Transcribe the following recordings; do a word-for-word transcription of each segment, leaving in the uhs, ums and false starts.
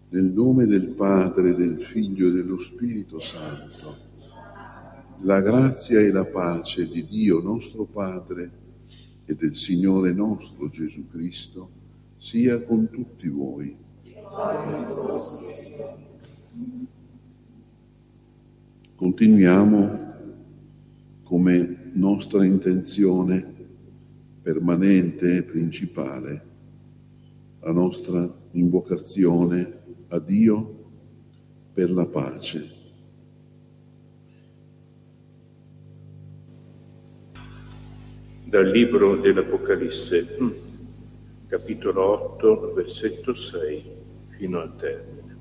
Nel nome del Padre, del Figlio e dello Spirito Santo, la grazia e la pace di Dio nostro Padre e del Signore nostro Gesù Cristo sia con tutti voi. Continuiamo come nostra intenzione permanente e principale la nostra invocazione a Dio per la pace. Dal libro dell'Apocalisse, capitolo otto, versetto sei, fino al termine.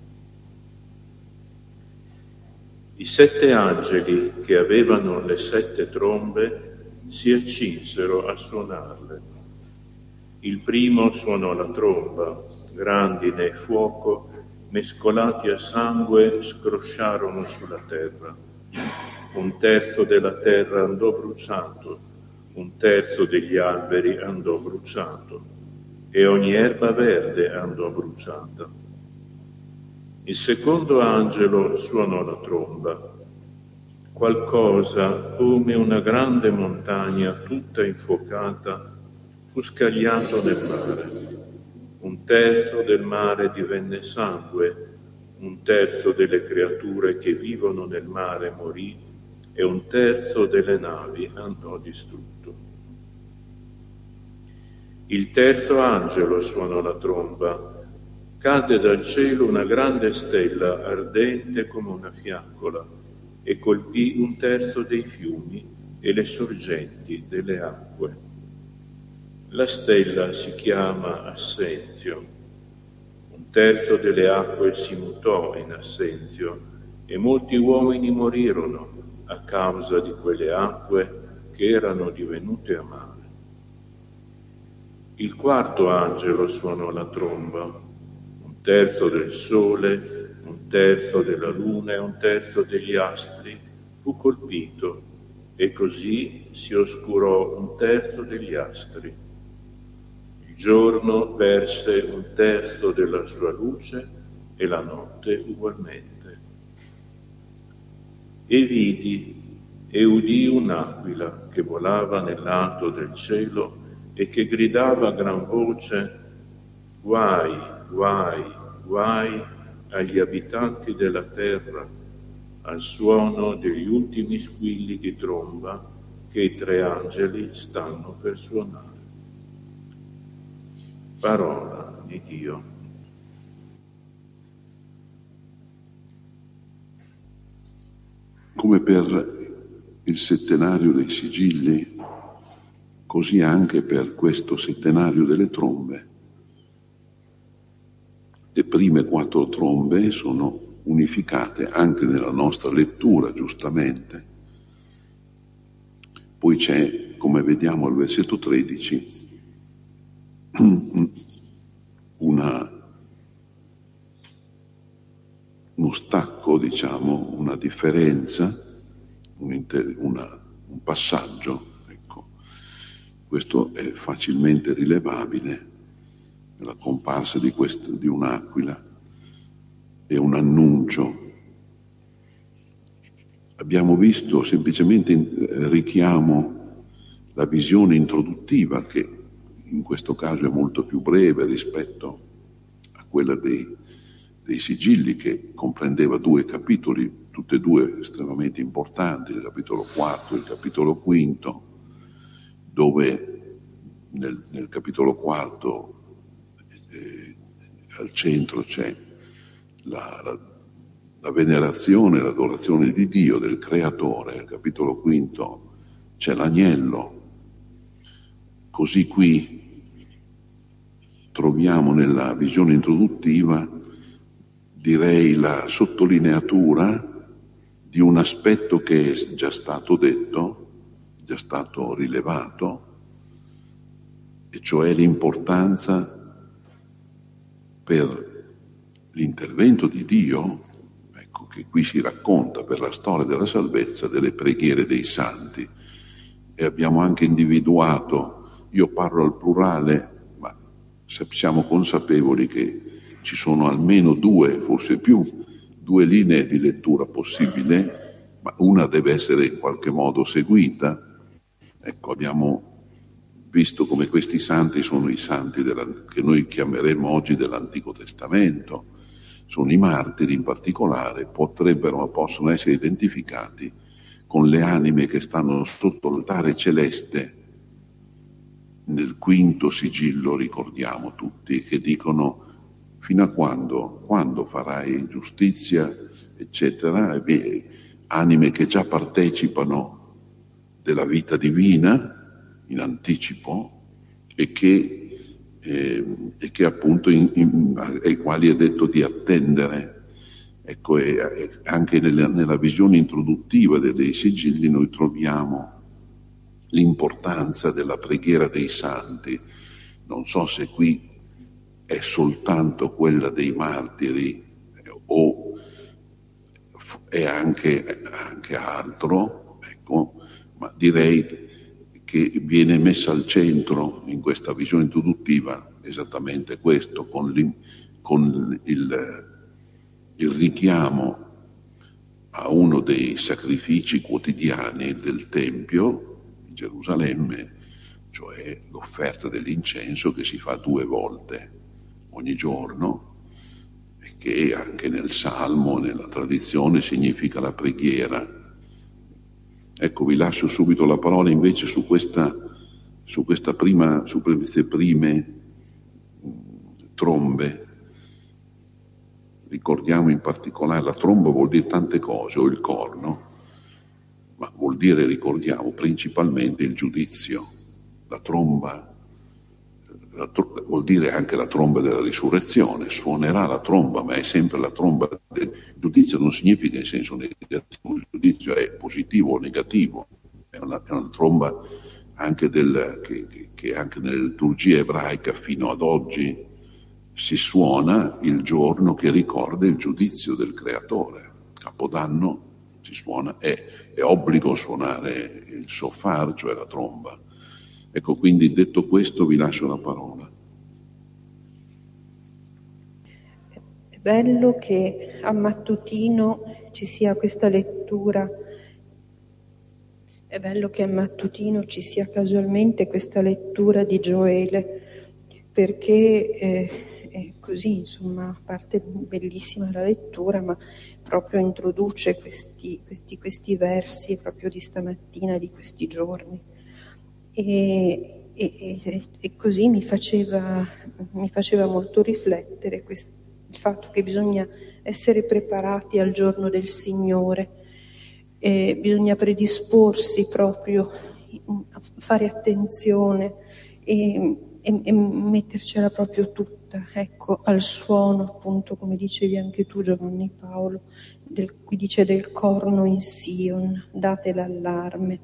I sette angeli che avevano le sette trombe si accinsero a suonarle. Il primo suonò la tromba, grandine e fuoco mescolati a sangue scrosciarono sulla terra. Un terzo della terra andò bruciato, un terzo degli alberi andò bruciato e ogni erba verde andò bruciata. Il secondo angelo suonò la tromba. Qualcosa come una grande montagna tutta infuocata fu scagliato nel mare. Un terzo del mare divenne sangue, un terzo delle creature che vivono nel mare morì e un terzo delle navi andò distrutto. Il terzo angelo suonò la tromba. Cadde dal cielo una grande stella ardente come una fiaccola e colpì un terzo dei fiumi e le sorgenti delle acque. La stella si chiama Assenzio. Un terzo delle acque si mutò in Assenzio e molti uomini morirono a causa di quelle acque che erano divenute amare. Il quarto angelo suonò la tromba. Un terzo del sole, un terzo della luna e un terzo degli astri fu colpito e così si oscurò un terzo degli astri. Il giorno perse un terzo della sua luce e la notte ugualmente. E vidi e udii un'aquila che volava nell'alto del cielo e che gridava a gran voce: guai, guai, guai agli abitanti della terra, al suono degli ultimi squilli di tromba che i tre angeli stanno per suonare. Parola di Dio. Come per il settenario dei sigilli, così anche per questo settenario delle trombe. Le prime quattro trombe sono unificate anche nella nostra lettura, giustamente. Poi c'è, come vediamo al versetto tredici, una, uno stacco, diciamo, una differenza, un, inter, una, un passaggio. Ecco. Questo è facilmente rilevabile nella comparsa di, quest, di un'aquila. È un annuncio. Abbiamo visto semplicemente in, richiamo la visione introduttiva, che in questo caso è molto più breve rispetto a quella dei, dei sigilli, che comprendeva due capitoli, tutte e due estremamente importanti, il capitolo quarto e il capitolo quinto, dove nel, nel capitolo quarto eh, al centro c'è la, la, la venerazione, l'adorazione di Dio, del Creatore. Nel capitolo quinto c'è l'agnello. Così qui troviamo nella visione introduttiva, direi, la sottolineatura di un aspetto che è già stato detto, già stato rilevato, e cioè l'importanza per l'intervento di Dio, ecco, che qui si racconta per la storia della salvezza, delle preghiere dei santi. E abbiamo anche individuato, io parlo al plurale, ma siamo consapevoli che ci sono almeno due, forse più, due linee di lettura possibile, ma una deve essere in qualche modo seguita. Ecco, abbiamo visto come questi santi sono i santi della, che noi chiameremo oggi dell'Antico Testamento, sono i martiri in particolare, potrebbero, possono essere identificati con le anime che stanno sotto l'altare celeste nel quinto sigillo, ricordiamo tutti, che dicono: fino a quando? Quando farai giustizia, eccetera. E beh, anime che già partecipano della vita divina in anticipo e che, eh, e che appunto in, in, ai quali è detto di attendere. Ecco, e, e anche nella, nella visione introduttiva dei, dei sigilli noi troviamo l'importanza della preghiera dei santi. Non so se qui è soltanto quella dei martiri o è anche, anche altro, ecco, ma direi che viene messa al centro in questa visione introduttiva esattamente questo, con, con il, il richiamo a uno dei sacrifici quotidiani del Tempio di Gerusalemme, cioè l'offerta dell'incenso che si fa due volte ogni giorno e che anche nel Salmo, nella tradizione, significa la preghiera. Ecco, vi lascio subito la parola invece su questa, su questa prima, su queste prime trombe. Ricordiamo in particolare, la tromba vuol dire tante cose, o il corno, ma vuol dire, ricordiamo, principalmente il giudizio. La tromba la tr- vuol dire anche la tromba della risurrezione, suonerà la tromba, ma è sempre la tromba del giudizio. Non significa in senso negativo, il giudizio è positivo o negativo, è una, è una tromba anche del, che, che anche nella liturgia ebraica fino ad oggi si suona il giorno che ricorda il giudizio del Creatore. Capodanno si suona, è, è obbligo suonare il shofar, cioè la tromba. Ecco, quindi detto questo vi lascio la parola. È bello che a mattutino ci sia questa lettura, è bello che a mattutino ci sia casualmente questa lettura di Gioele, perché eh, è così, insomma, a parte bellissima la lettura, ma proprio introduce questi, questi, questi versi proprio di stamattina, di questi giorni. E, e, e così mi faceva, mi faceva molto riflettere quest, il fatto che bisogna essere preparati al giorno del Signore, e bisogna predisporsi proprio a fare attenzione e, e, e mettercela proprio tutta, ecco, al suono, appunto, come dicevi anche tu, Giovanni Paolo, del, qui dice del corno in Sion, date l'allarme.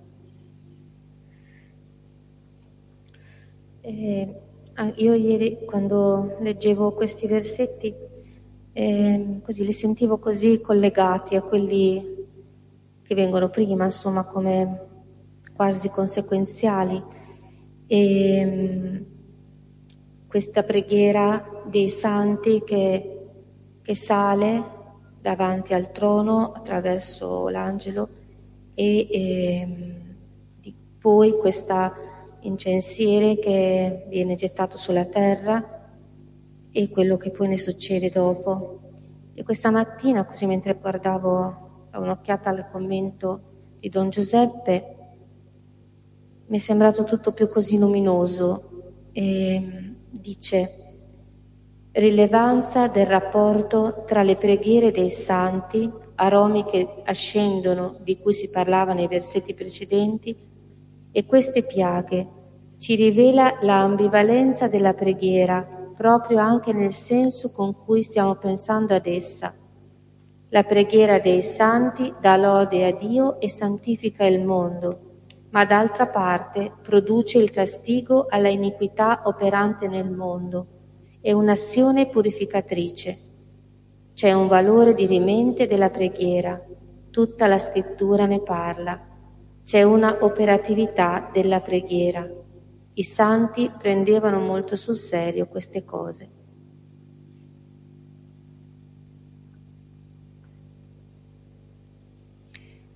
Eh, io ieri quando leggevo questi versetti eh, così li sentivo così collegati a quelli che vengono prima, insomma, come quasi conseguenziali, e mh, questa preghiera dei santi che, che sale davanti al trono attraverso l'angelo e, e di, poi questa incensiere che viene gettato sulla terra e quello che poi ne succede dopo. E questa mattina, così mentre guardavo un'occhiata al commento di Don Giuseppe, mi è sembrato tutto più così luminoso. E dice: rilevanza del rapporto tra le preghiere dei santi, aromi che ascendono, di cui si parlava nei versetti precedenti, e queste piaghe. Ci rivela l'ambivalenza della preghiera, proprio anche nel senso con cui stiamo pensando ad essa. La preghiera dei santi dà lode a Dio e santifica il mondo, ma d'altra parte produce il castigo alla iniquità operante nel mondo. È un'azione purificatrice. C'è un valore dirimente della preghiera, tutta la scrittura ne parla. C'è una operatività della preghiera. I santi prendevano molto sul serio queste cose.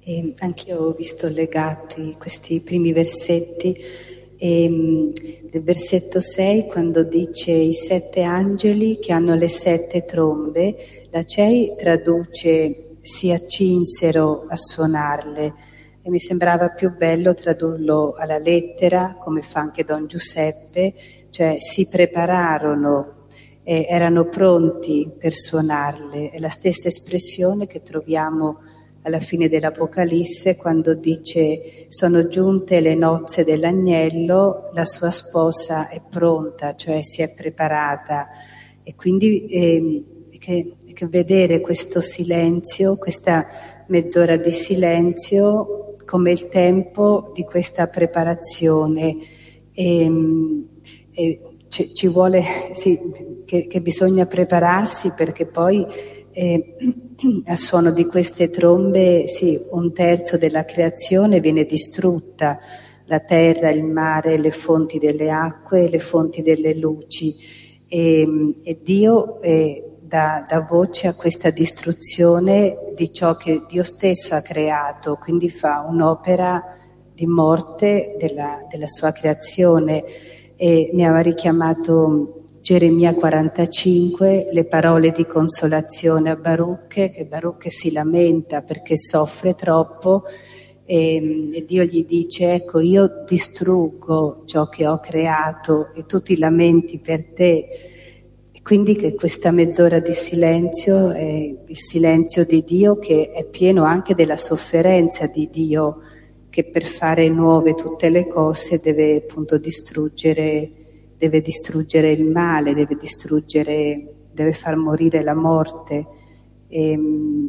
E anch'io ho visto legati questi primi versetti. E, nel versetto sei, quando dice i sette angeli che hanno le sette trombe, la C E I traduce si accinsero a suonarle, e mi sembrava più bello tradurlo alla lettera, come fa anche Don Giuseppe, cioè si prepararono, eh, erano pronti per suonarle. È la stessa espressione che troviamo alla fine dell'Apocalisse, quando dice sono giunte le nozze dell'agnello, la sua sposa è pronta, cioè si è preparata. E quindi eh, che, che vedere questo silenzio, questa mezz'ora di silenzio, come il tempo di questa preparazione. E, e ci, ci vuole, sì, che, che bisogna prepararsi, perché poi eh, al suono di queste trombe, sì, un terzo della creazione viene distrutta, la terra, il mare, le fonti delle acque, le fonti delle luci, e, e Dio eh, dà, dà voce a questa distruzione di ciò che Dio stesso ha creato, quindi fa un'opera di morte della, della sua creazione. E mi aveva richiamato Geremia quarantacinque, le parole di consolazione a Baruch, che Baruch si lamenta perché soffre troppo, e, e Dio gli dice: ecco, io distruggo ciò che ho creato e tu ti lamenti per te. E quindi che questa mezz'ora di silenzio è il silenzio di Dio, che è pieno anche della sofferenza di Dio, che per fare nuove tutte le cose deve appunto distruggere deve distruggere il male, deve distruggere, deve far morire la morte. E,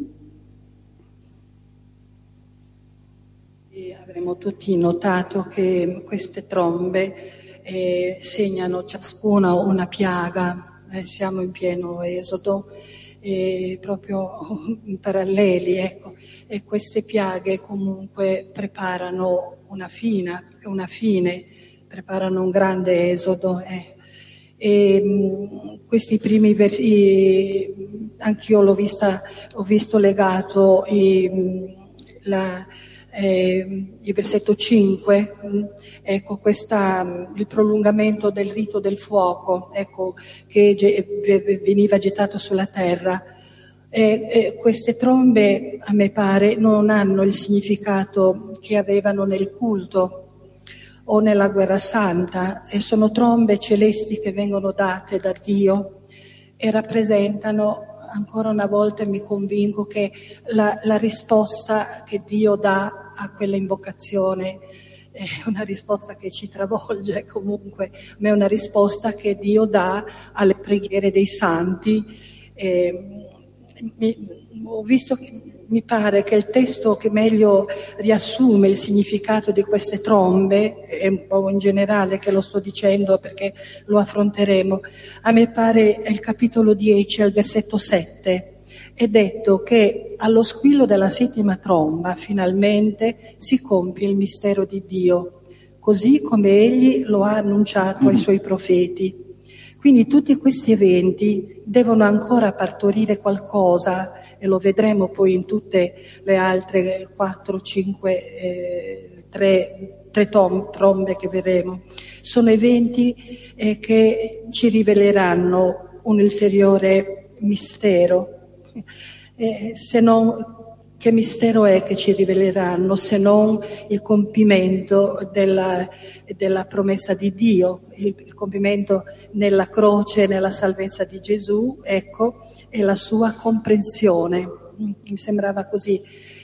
e avremo tutti notato che queste trombe eh, segnano ciascuna una piaga, eh, siamo in pieno Esodo, eh, proprio paralleli, ecco, e queste piaghe comunque preparano una fine, una fine, preparano un grande esodo. Eh. E mh, questi primi versi, anch'io l'ho vista, ho visto legato i, la, eh, il versetto cinque, mh, ecco, questa, il prolungamento del rito del fuoco, ecco, che ge- veniva gettato sulla terra. E, e queste trombe, a me pare, non hanno il significato che avevano nel culto o nella guerra santa, e sono trombe celesti che vengono date da Dio e rappresentano, ancora una volta mi convinco, che la, la risposta che Dio dà a quella invocazione è una risposta che ci travolge comunque, ma è una risposta che Dio dà alle preghiere dei santi. E, mi, ho visto che mi pare che il testo che meglio riassume il significato di queste trombe, è un po' in generale che lo sto dicendo perché lo affronteremo, a me pare è il capitolo dieci al versetto sette. È detto che allo squillo della settima tromba finalmente si compie il mistero di Dio, così come Egli lo ha annunciato ai Suoi profeti. Quindi tutti questi eventi devono ancora partorire qualcosa, e lo vedremo poi in tutte le altre quattro, cinque, eh, tre, tre tom, trombe che vedremo. Sono eventi eh, che ci riveleranno un ulteriore mistero. Eh, se non, che mistero è che ci riveleranno se non il compimento della, della promessa di Dio, il, il compimento nella croce, nella salvezza di Gesù, ecco, e la sua comprensione. Mi sembrava così.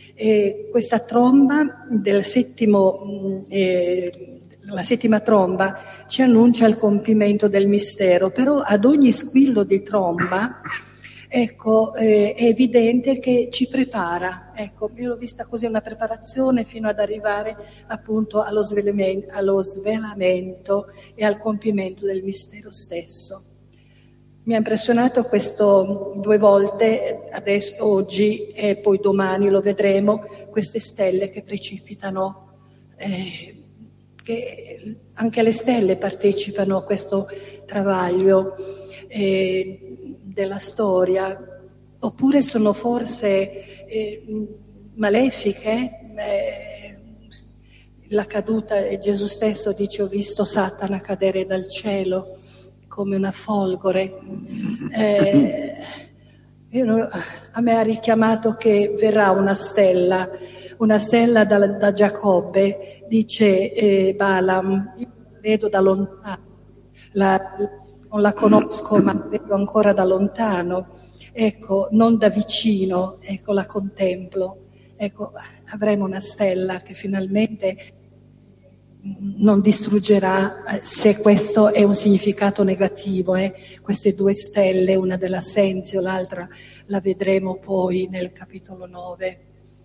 E questa tromba del settimo, eh, la settima tromba ci annuncia il compimento del mistero, però ad ogni squillo di tromba, ecco, eh, è evidente che ci prepara. Ecco, io l'ho vista così, una preparazione fino ad arrivare appunto allo svelamento, allo svelamento e al compimento del mistero stesso. Mi ha impressionato questo due volte, adesso, oggi e poi domani lo vedremo, queste stelle che precipitano, eh, che anche le stelle partecipano a questo travaglio eh, della storia, oppure sono forze eh, malefiche, eh, la caduta, e Gesù stesso dice: ho visto Satana cadere dal cielo come una folgore. Eh, io, a me ha richiamato che verrà una stella, una stella da, da Giacobbe, dice eh, Balaam, io la vedo da lontano, la, non la conosco ma la vedo ancora da lontano, ecco, non da vicino, ecco, la contemplo. Ecco, avremo una stella che finalmente non distruggerà, se questo è un significato negativo, eh? Queste due stelle, una dell'Assenzio, l'altra la vedremo poi nel capitolo nove.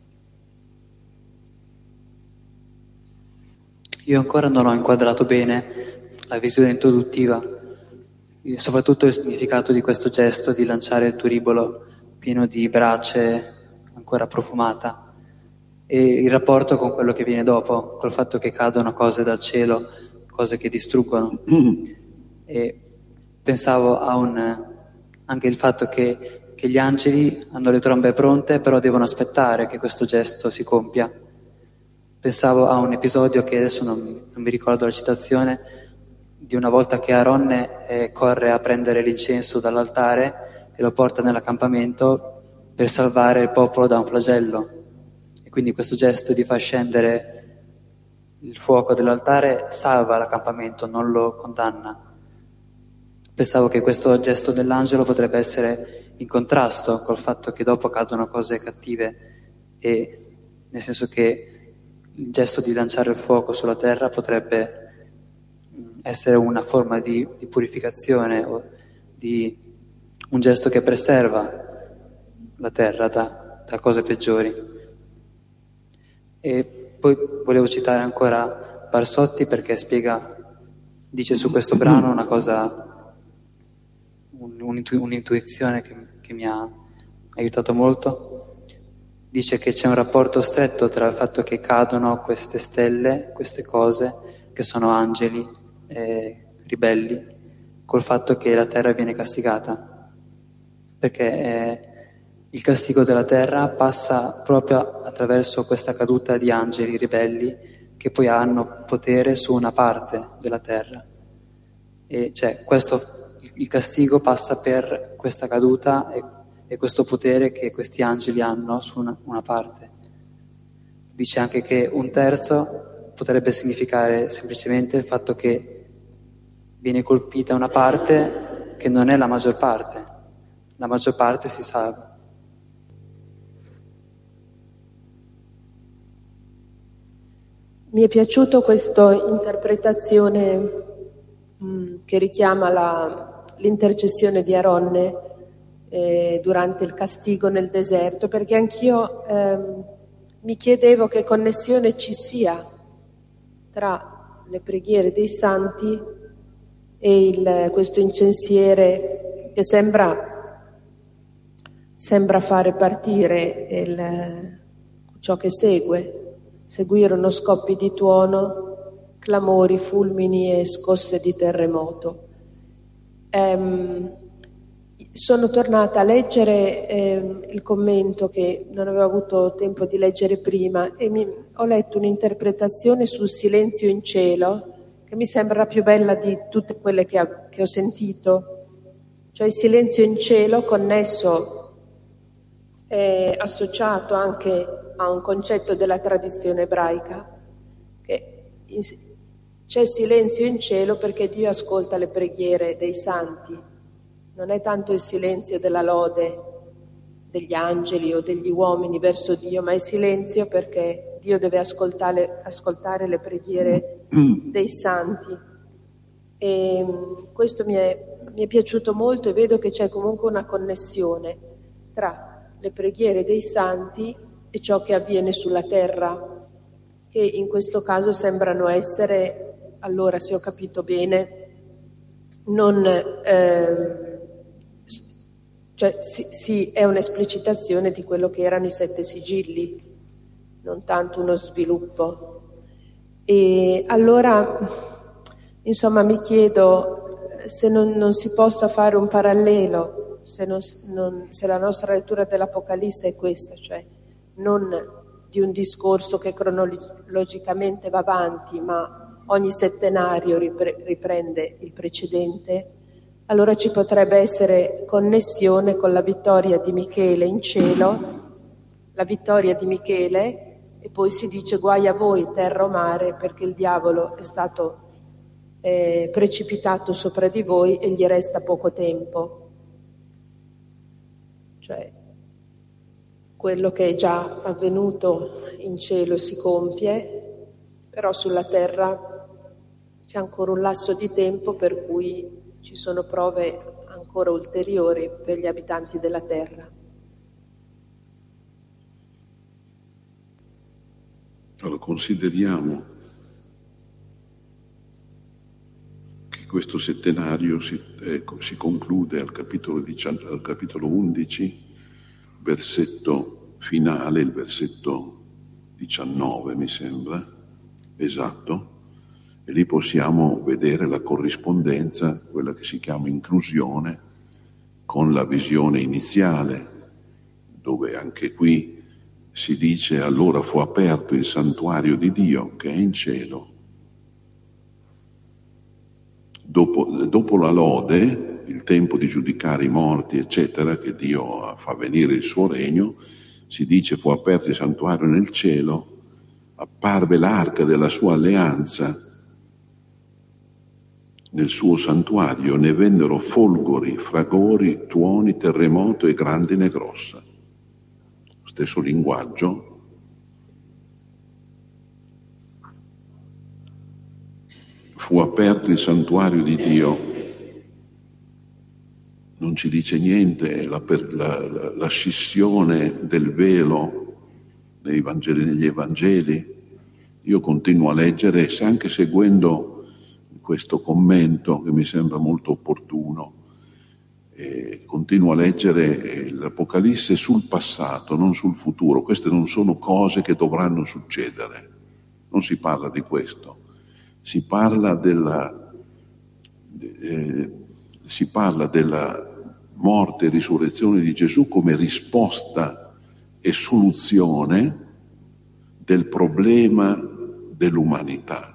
Io ancora non ho inquadrato bene la visione introduttiva, soprattutto il significato di questo gesto di lanciare il turibolo pieno di brace ancora profumata, e il rapporto con quello che viene dopo, col fatto che cadono cose dal cielo, cose che distruggono. E pensavo a un, anche il fatto che, che gli angeli hanno le trombe pronte, però devono aspettare che questo gesto si compia. Pensavo a un episodio che adesso non, non mi ricordo la citazione, di una volta che Aronne eh, corre a prendere l'incenso dall'altare e lo porta nell'accampamento per salvare il popolo da un flagello. Quindi questo gesto di far scendere il fuoco dell'altare salva l'accampamento, non lo condanna. Pensavo che questo gesto dell'angelo potrebbe essere in contrasto col fatto che dopo cadono cose cattive, e nel senso che il gesto di lanciare il fuoco sulla terra potrebbe essere una forma di, di purificazione, o di un gesto che preserva la terra da, da cose peggiori. E poi volevo citare ancora Barsotti, perché spiega, dice su questo brano una cosa, un, un'intu, un'intuizione che, che mi ha aiutato molto. Dice che c'è un rapporto stretto tra il fatto che cadono queste stelle, queste cose, che sono angeli eh, ribelli, col fatto che la terra viene castigata, perché eh, il castigo della terra passa proprio attraverso questa caduta di angeli ribelli che poi hanno potere su una parte della terra. E cioè, questo, il castigo passa per questa caduta e, e questo potere che questi angeli hanno su una, una parte. Dice anche che un terzo potrebbe significare semplicemente il fatto che viene colpita una parte che non è la maggior parte. La maggior parte si salva. Mi è piaciuto questa interpretazione mh, che richiama la, l'intercessione di Aronne eh, durante il castigo nel deserto, perché anch'io eh, mi chiedevo che connessione ci sia tra le preghiere dei santi e il, questo incensiere che sembra, sembra fare partire il, ciò che segue. Seguirono scoppi di tuono, clamori, fulmini e scosse di terremoto. Ehm, sono tornata a leggere ehm, il commento che non avevo avuto tempo di leggere prima, e mi, ho letto un'interpretazione sul silenzio in cielo che mi sembra la più bella di tutte quelle che, ha, che ho sentito. Cioè il silenzio in cielo connesso, eh, associato anche a un concetto della tradizione ebraica, che in, c'è silenzio in cielo perché Dio ascolta le preghiere dei santi. Non è tanto il silenzio della lode degli angeli o degli uomini verso Dio, ma è silenzio perché Dio deve ascoltare, ascoltare le preghiere dei santi. E questo mi è, mi è piaciuto molto, e vedo che c'è comunque una connessione tra le preghiere dei santi e ciò che avviene sulla terra, che in questo caso sembrano essere, allora se ho capito bene, non, eh, cioè sì, sì, è un'esplicitazione di quello che erano i sette sigilli, non tanto uno sviluppo. E allora, insomma, mi chiedo se non, non si possa fare un parallelo, se, non, non, se la nostra lettura dell'Apocalisse è questa, cioè non di un discorso che cronologicamente va avanti, ma ogni settenario ripre- riprende il precedente, allora ci potrebbe essere connessione con la vittoria di Michele in cielo, la vittoria di Michele, e poi si dice guai a voi terra o mare, perché il diavolo è stato eh, precipitato sopra di voi e gli resta poco tempo. Cioè, quello che è già avvenuto in cielo si compie, però sulla terra c'è ancora un lasso di tempo per cui ci sono prove ancora ulteriori per gli abitanti della terra. Allora, consideriamo che questo settenario si, eh, si conclude al capitolo, diciannove, al capitolo undici, versetto finale, il versetto diciannove mi sembra, esatto, e lì possiamo vedere la corrispondenza, quella che si chiama inclusione, con la visione iniziale, dove anche qui si dice allora fu aperto il santuario di Dio che è in cielo. Dopo, dopo la lode, il tempo di giudicare i morti, eccetera, che Dio fa venire il suo regno, si dice fu aperto il santuario nel cielo, apparve l'arca della sua alleanza nel suo santuario, ne vennero folgori, fragori, tuoni, terremoto e grandine grossa. Stesso linguaggio. Fu aperto il santuario di Dio, non ci dice niente, la, la, la, la scissione del velo nei Vangeli, negli Evangeli. Io continuo a leggere, anche seguendo questo commento che mi sembra molto opportuno, eh, continuo a leggere eh, l'Apocalisse sul passato, non sul futuro. Queste non sono cose che dovranno succedere, non si parla di questo, si parla della, eh, si parla della morte e risurrezione di Gesù come risposta e soluzione del problema dell'umanità.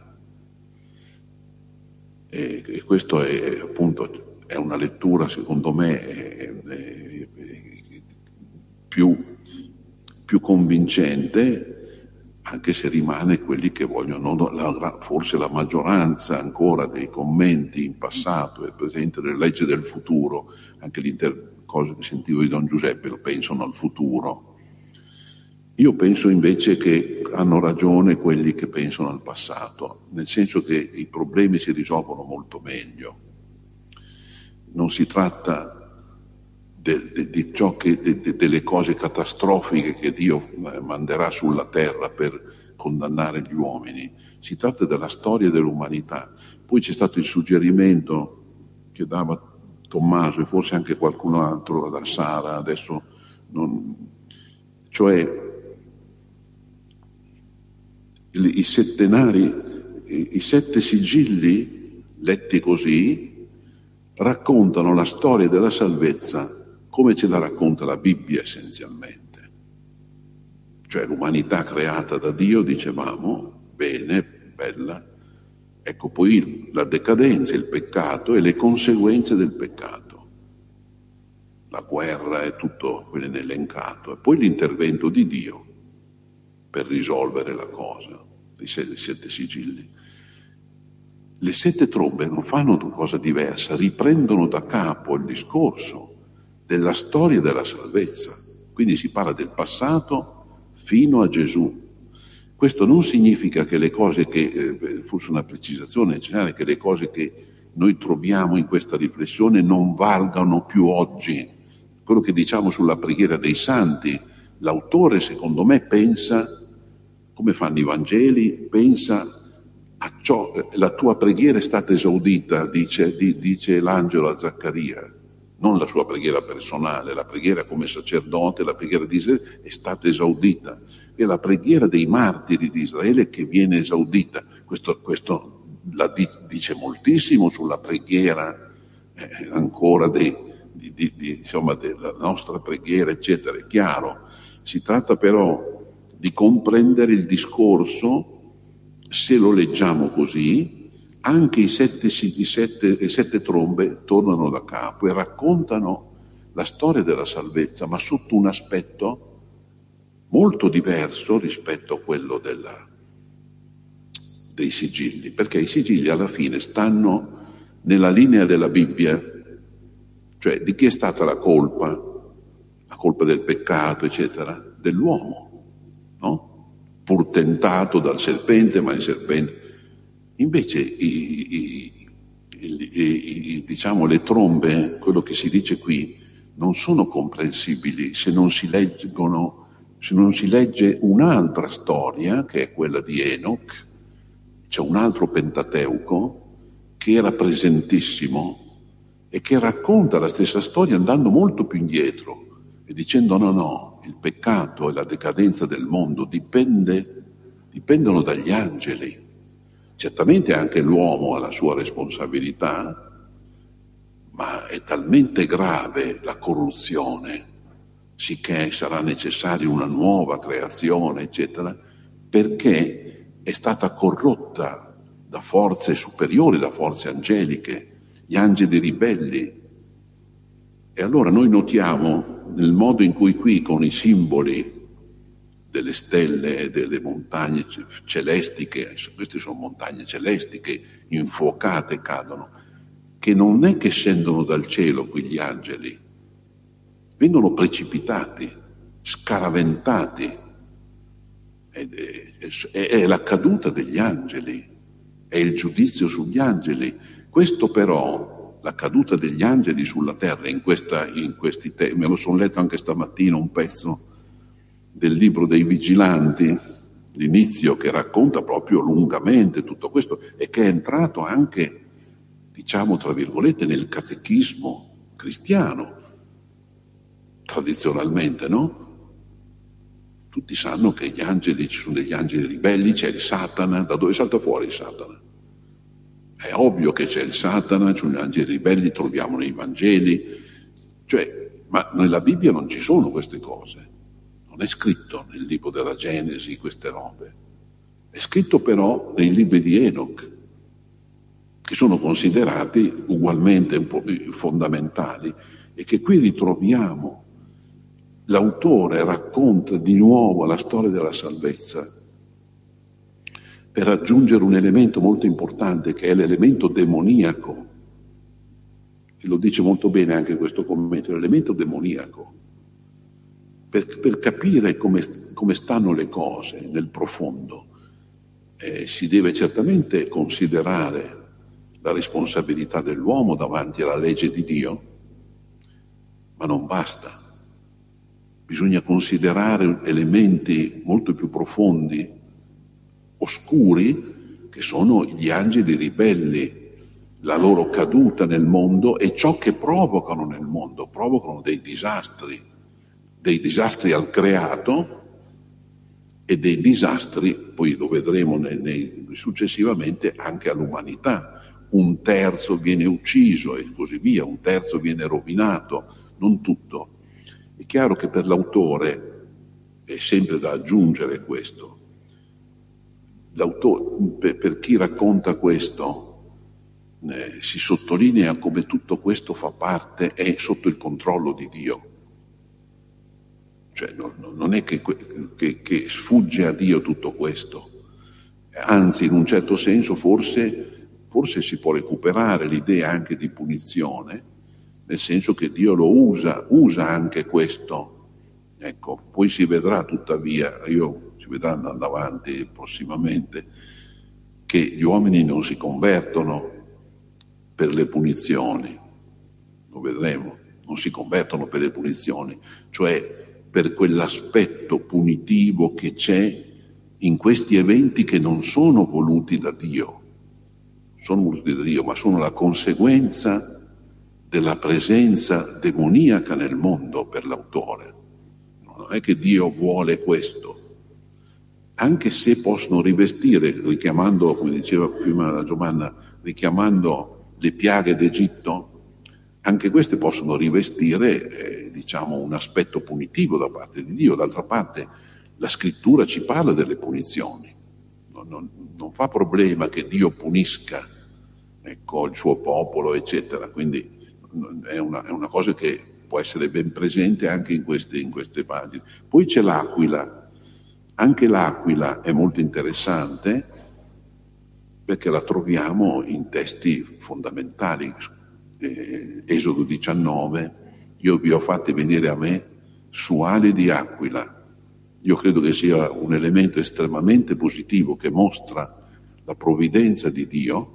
E, e questo è appunto è una lettura, secondo me, è, è, è più, più convincente, anche se rimane quelli che vogliono, la, forse la maggioranza ancora dei commenti in passato e presente nelle leggi del futuro, anche le cose che sentivo di Don Giuseppe lo pensano al futuro. Io penso invece che hanno ragione quelli che pensano al passato, nel senso che i problemi si risolvono molto meglio. Non si tratta de, de, di ciò che, de, de, delle cose catastrofiche che Dio manderà sulla terra per condannare gli uomini, si tratta della storia dell'umanità. Poi c'è stato il suggerimento che dava Tommaso e forse anche qualcun altro, da Sara, adesso non, cioè i settenari, i sette sigilli, letti così, raccontano la storia della salvezza come ce la racconta la Bibbia essenzialmente. Cioè l'umanità creata da Dio, dicevamo, bene, bella, ecco poi la decadenza, il peccato e le conseguenze del peccato. La guerra e tutto quello elencato, e poi l'intervento di Dio per risolvere la cosa. I sette, sette sigilli. Le sette trombe non fanno cosa diversa, riprendono da capo il discorso della storia della salvezza. Quindi si parla del passato fino a Gesù. Questo non significa che le cose che, eh, forse una precisazione necessaria, che le cose che noi troviamo in questa riflessione non valgano più oggi. Quello che diciamo sulla preghiera dei santi, l'autore secondo me pensa, come fanno i Vangeli, pensa a ciò, la tua preghiera è stata esaudita, dice, dice l'angelo a Zaccaria, non la sua preghiera personale, la preghiera come sacerdote, la preghiera di Israele è stata esaudita. È la preghiera dei martiri di Israele che viene esaudita. Questo, questo la dice moltissimo sulla preghiera eh, ancora dei, di, di, di, insomma, della nostra preghiera, eccetera. È chiaro. Si tratta però di comprendere il discorso, se lo leggiamo così, anche i sette, i sette, i sette trombe tornano da capo e raccontano la storia della salvezza, ma sotto un aspetto molto diverso rispetto a quello della, dei sigilli, perché i sigilli alla fine stanno nella linea della Bibbia, cioè di chi è stata la colpa, la colpa del peccato, eccetera, dell'uomo, no? Pur tentato dal serpente, ma il serpente. Invece i, i, i, i, diciamo le trombe, quello che si dice qui, non sono comprensibili se non si leggono, se non si legge un'altra storia, che è quella di Enoch. C'è un altro Pentateuco che era presentissimo e che racconta la stessa storia andando molto più indietro e dicendo no, no, il peccato e la decadenza del mondo dipende, dipendono dagli angeli. Certamente anche l'uomo ha la sua responsabilità, ma è talmente grave la corruzione, sicché sarà necessaria una nuova creazione, eccetera, perché è stata corrotta da forze superiori, da forze angeliche, gli angeli ribelli. E allora noi notiamo nel modo in cui qui con i simboli delle stelle e delle montagne celesti, che queste sono montagne celesti che infuocate cadono, che non è che scendono dal cielo qui gli angeli, vengono precipitati, scaraventati. È, è, è la caduta degli angeli, è il giudizio sugli angeli. Questo però, la caduta degli angeli sulla terra, in, questa, in questi temi, me lo sono letto anche stamattina un pezzo del libro dei Vigilanti, l'inizio che racconta proprio lungamente tutto questo e che è entrato anche, diciamo tra virgolette, nel catechismo cristiano, tradizionalmente, no? Tutti sanno che gli angeli, ci sono degli angeli ribelli, c'è il Satana. Da dove salta fuori il Satana? È ovvio che c'è il Satana, ci sono gli angeli ribelli, troviamo nei Vangeli, cioè, ma nella Bibbia non ci sono queste cose, non è scritto nel libro della Genesi queste robe, è scritto però nei libri di Enoch, che sono considerati ugualmente un po' fondamentali e che qui ritroviamo. L'autore racconta di nuovo la storia della salvezza per aggiungere un elemento molto importante che è l'elemento demoniaco, e lo dice molto bene anche questo commento, l'elemento demoniaco, per, per capire come, come stanno le cose nel profondo. Eh, si deve certamente considerare la responsabilità dell'uomo davanti alla legge di Dio, ma non basta. Bisogna considerare elementi molto più profondi, oscuri, che sono gli angeli ribelli, la loro caduta nel mondo e ciò che provocano nel mondo. Provocano dei disastri, dei disastri al creato e dei disastri, poi lo vedremo nei, nei, successivamente, anche all'umanità. Un terzo viene ucciso e così via, un terzo viene rovinato, non tutto. È chiaro che per l'autore è sempre da aggiungere questo. L'autore, per, per chi racconta questo, eh, si sottolinea come tutto questo fa parte, è sotto il controllo di Dio. Cioè non, non è che, che, che sfugge a Dio tutto questo. Anzi, in un certo senso, forse, forse si può recuperare l'idea anche di punizione, nel senso che Dio lo usa, usa anche questo. Ecco, poi si vedrà tuttavia, io, si vedrà andando avanti prossimamente, che gli uomini non si convertono per le punizioni, lo vedremo, non si convertono per le punizioni, cioè per quell'aspetto punitivo che c'è in questi eventi che non sono voluti da Dio, sono voluti da Dio, ma sono la conseguenza della presenza demoniaca nel mondo per l'autore. Non è che Dio vuole questo, anche se possono rivestire, richiamando, come diceva prima la Giovanna, richiamando le piaghe d'Egitto, anche queste possono rivestire, eh, diciamo, un aspetto punitivo da parte di Dio. D'altra parte, la scrittura ci parla delle punizioni, non, non, non fa problema che Dio punisca, ecco, il suo popolo, eccetera, quindi è una, è una cosa che può essere ben presente anche in queste, in queste pagine. Poi c'è l'aquila, anche l'aquila è molto interessante perché la troviamo in testi fondamentali, eh, Esodo diciannove, io vi ho fatti venire a me su ali di aquila. Io credo che sia un elemento estremamente positivo che mostra la provvidenza di Dio.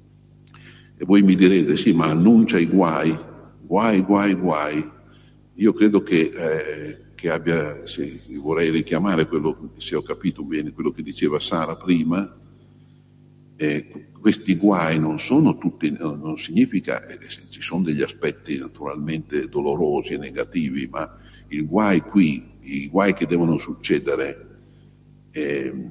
E voi mi direte, sì, ma annuncia i guai, guai, guai, guai. Io credo che, eh, che abbia, se, vorrei richiamare quello, se ho capito bene, quello che diceva Sara prima, eh, questi guai non sono tutti, non significa, eh, ci sono degli aspetti naturalmente dolorosi e negativi, ma il guai qui, i guai che devono succedere, eh,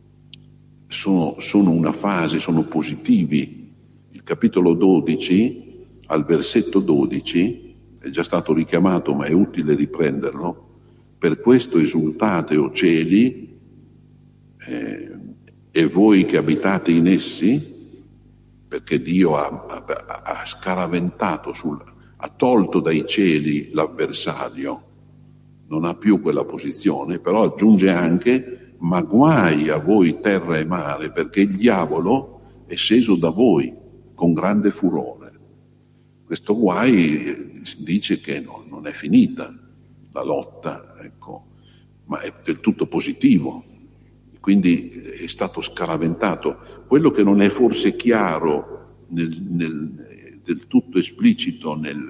sono, sono una fase, sono positivi. Il capitolo dodici, al versetto dodici, è già stato richiamato ma è utile riprenderlo, per questo esultate, o cieli, eh, e voi che abitate in essi, perché Dio ha, ha, ha scaraventato, sul, ha tolto dai cieli l'avversario, non ha più quella posizione, però aggiunge anche, ma guai a voi terra e mare, perché il diavolo è sceso da voi con grande furore. Questo guai dice che no, non è finita la lotta, ecco, ma è del tutto positivo, quindi è stato scaraventato. Quello che non è forse chiaro, nel, nel, del tutto esplicito, nel,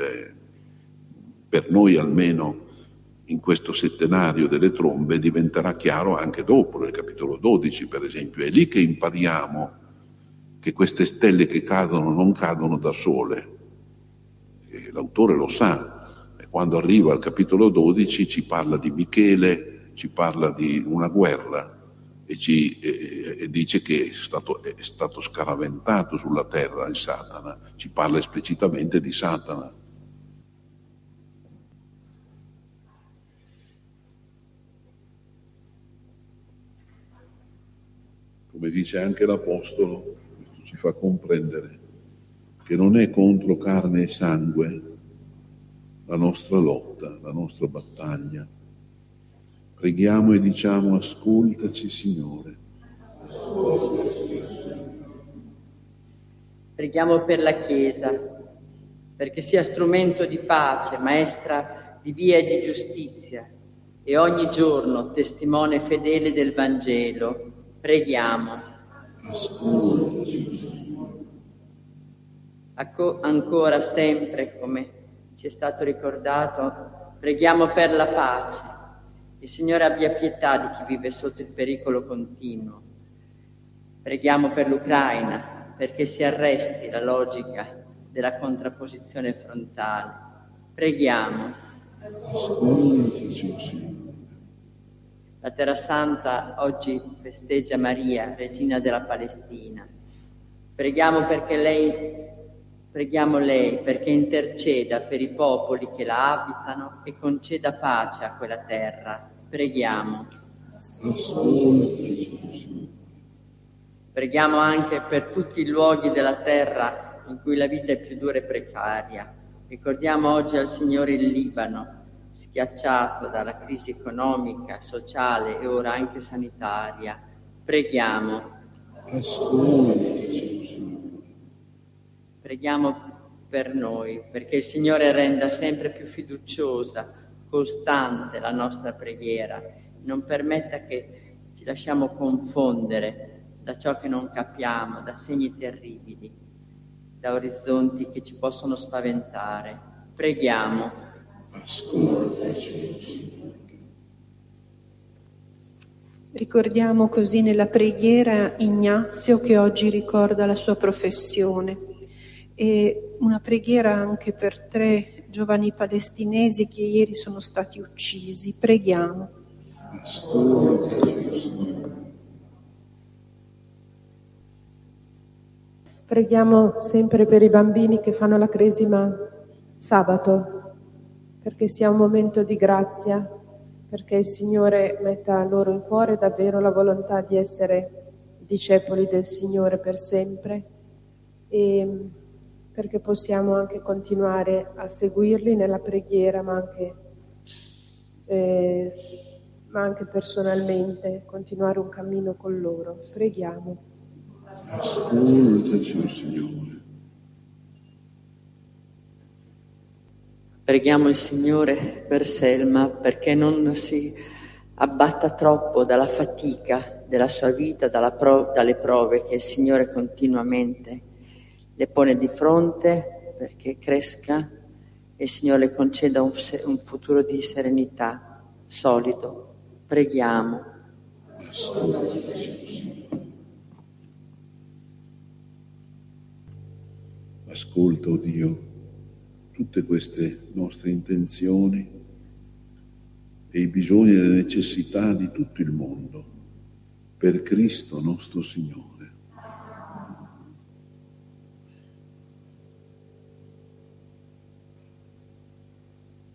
per noi almeno in questo settenario delle trombe, diventerà chiaro anche dopo, nel capitolo dodici per esempio. È lì che impariamo che queste stelle che cadono non cadono da sole, e l'autore lo sa, e quando arriva al capitolo dodici ci parla di Michele, ci parla di una guerra e, ci, e, e dice che è stato, è stato scaraventato sulla terra il Satana, ci parla esplicitamente di Satana. Come dice anche l'Apostolo, ci fa comprendere che non è contro carne e sangue la nostra lotta, la nostra battaglia. Preghiamo e diciamo: ascoltaci, Signore. Preghiamo per la Chiesa, perché sia strumento di pace, maestra di via e di giustizia, e ogni giorno testimone fedele del Vangelo. Preghiamo. Acco- ancora sempre, come ci è stato ricordato, preghiamo per la pace. Il Signore abbia pietà di chi vive sotto il pericolo continuo. Preghiamo per l'Ucraina, perché si arresti la logica della contrapposizione frontale. Preghiamo. La Terra Santa oggi festeggia Maria, regina della Palestina. Preghiamo perché lei, preghiamo lei perché interceda per i popoli che la abitano e conceda pace a quella terra. Preghiamo. Preghiamo anche per tutti i luoghi della terra in cui la vita è più dura e precaria. Ricordiamo oggi al Signore il Libano, schiacciato dalla crisi economica, sociale e ora anche sanitaria. Preghiamo. Preghiamo per noi, perché il Signore renda sempre più fiduciosa, costante la nostra preghiera, non permetta che ci lasciamo confondere da ciò che non capiamo, da segni terribili, da orizzonti che ci possono spaventare. Preghiamo. Ricordiamo così nella preghiera Ignazio, che oggi ricorda la sua professione, e una preghiera anche per tre giovani palestinesi che ieri sono stati uccisi. Preghiamo. Preghiamo sempre per i bambini che fanno la cresima sabato, perché sia un momento di grazia perché il Signore metta loro in cuore davvero la volontà di essere discepoli del Signore per sempre, e perché possiamo anche continuare a seguirli nella preghiera, ma anche, eh, ma anche personalmente, continuare un cammino con loro. Preghiamo. Ascoltaci, Signore. Preghiamo il Signore per Selma perché non si abbatta troppo dalla fatica della sua vita, dalla pro- dalle prove che il Signore continuamente le pone di fronte, perché cresca e il Signore le conceda un, un futuro di serenità solido. Preghiamo. Ascolta, oh Dio, tutte queste nostre intenzioni e i bisogni e le necessità di tutto il mondo, per Cristo nostro Signore.